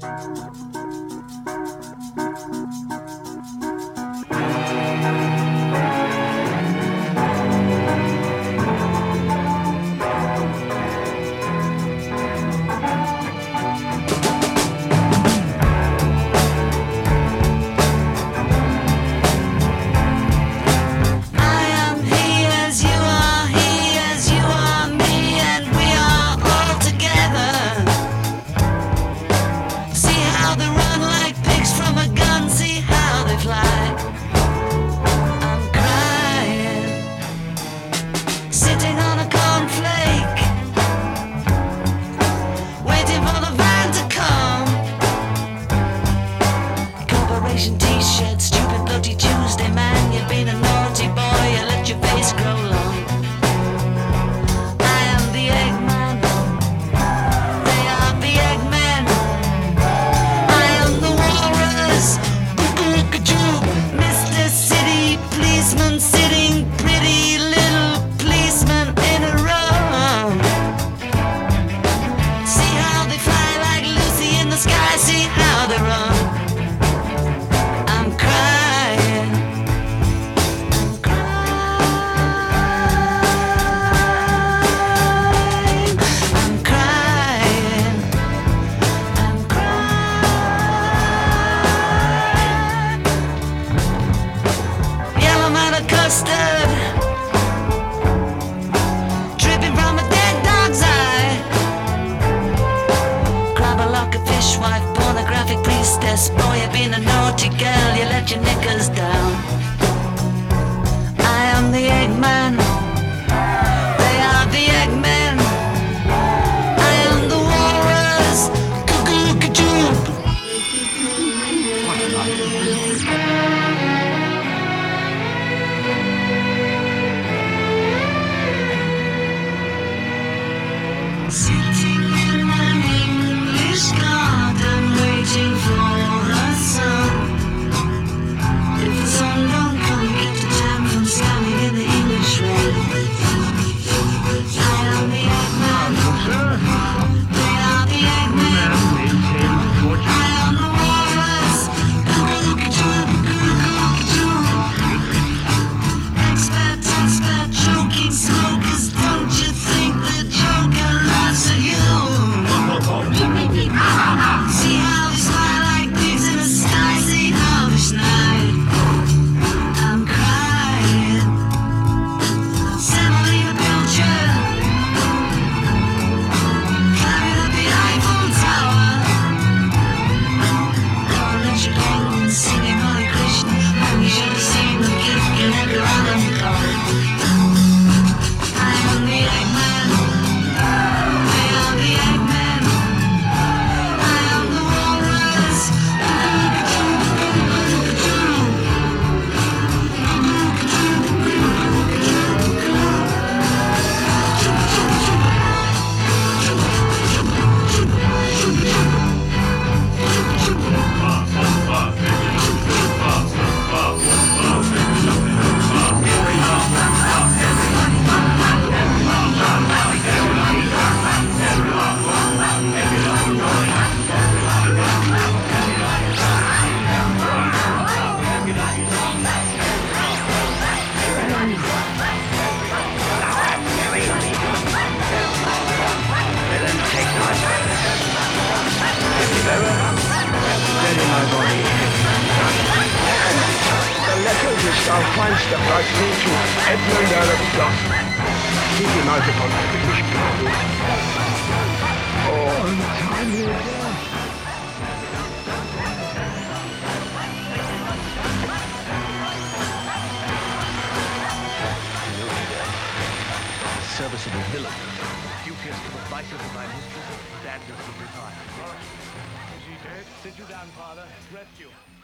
T-shirt, stupid bloody Tuesday, man. You've been a naughty boy, you let your face grow long. I am the Eggman, they are the Eggmen. I am the walrus, Mr. City Policeman, sitting pretty little policeman in a row. See how they fly like Lucy in the sky, see how they run. Custard dripping from a dead dog's eye. Grab a lock of fishwife, pornographic priestess. Boy, you've been a naughty girl, you let your knickers down. I am the Eggman, they are the Eggmen. I am the walrus, cuckoo-ca-choo. Sitting in an English garden, waiting for the sun. If the sun don't come, get the time from standing in the English rain. I am the Eggman, they are the Eggmen. I am the walrus, expert, choking smokers. Don't you think the Joker laughs at you? See how they smile like pigs in the sky. See how they snide. I'm crying. Semolina Pilcher, climbing up the Eiffel Tower. Don't let your penguins singing Hare Krishna. You should have seen them kicking at the rhythm card. I am the Eggman, they are the Eggmen. I am the walrus, Our feinster Preis zu Edmund Earl of Gloucester. Die United von British People. Oh, untimely death. Serviceable villain. Duteous to the vices of my mistress, standards of his heart. Is he dead? Sit you down, Father. Rest you.